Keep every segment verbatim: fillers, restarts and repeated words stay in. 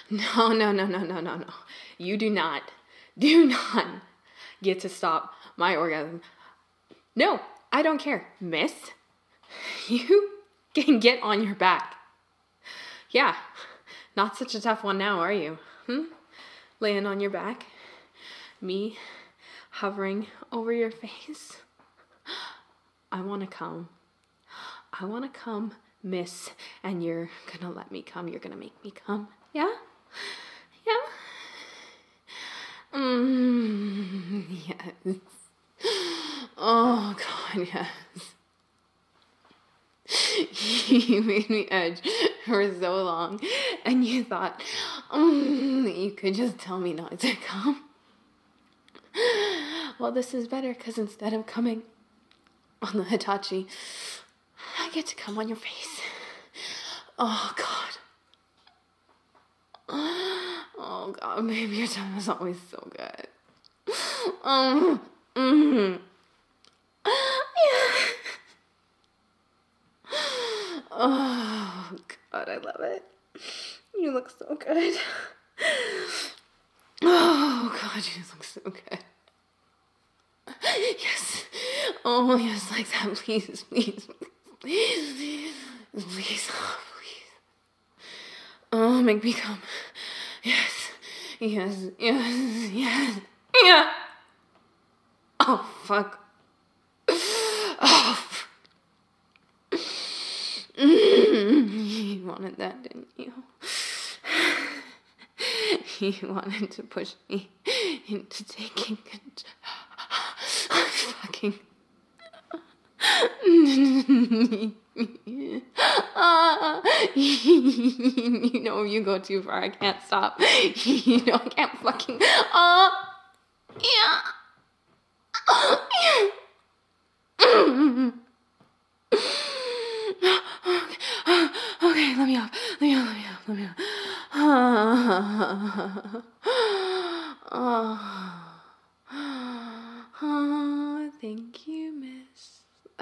No, no, no, no, no, no, no. You do not, do not get to stop my orgasm. No, I don't care, miss. You can get on your back. Yeah, not such a tough one now, are you? Hmm? Laying on your back. Me hovering over your face. I want to come. I want to come, miss, and you're gonna let me come. You're gonna make me come. Yeah? Yeah? Mm, yes. Oh, God, yes. You made me edge for so long, and you thought mm, you could just tell me not to come. Well, this is better, because instead of coming on the Hitachi, I get to come on your face. Oh, God. Oh, God, baby, your time is always so good. Um, mm-hmm. Yeah. Oh, God, I love it. You look so good. Oh, God, you look so good. Yes. Oh, yes, like that, please, please, please, please, oh, please. Oh, make me come. Yes, yes, yes, yes, yeah. Oh, fuck. Oh, you wanted that, didn't you? You wanted to push me into taking control. Fucking. uh, you know, you go too far. I can't stop. You know, I can't fucking. Uh, yeah. Yeah. Okay, let me off. Let me off. Let me off. Let me off. Oh, oh, thank you, miss.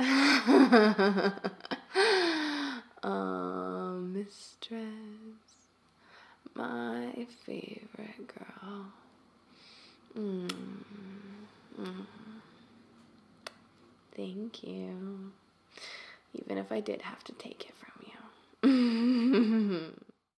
Oh, mistress, my favorite girl. Mm. Mm. Thank you. Even if I did have to take it from you.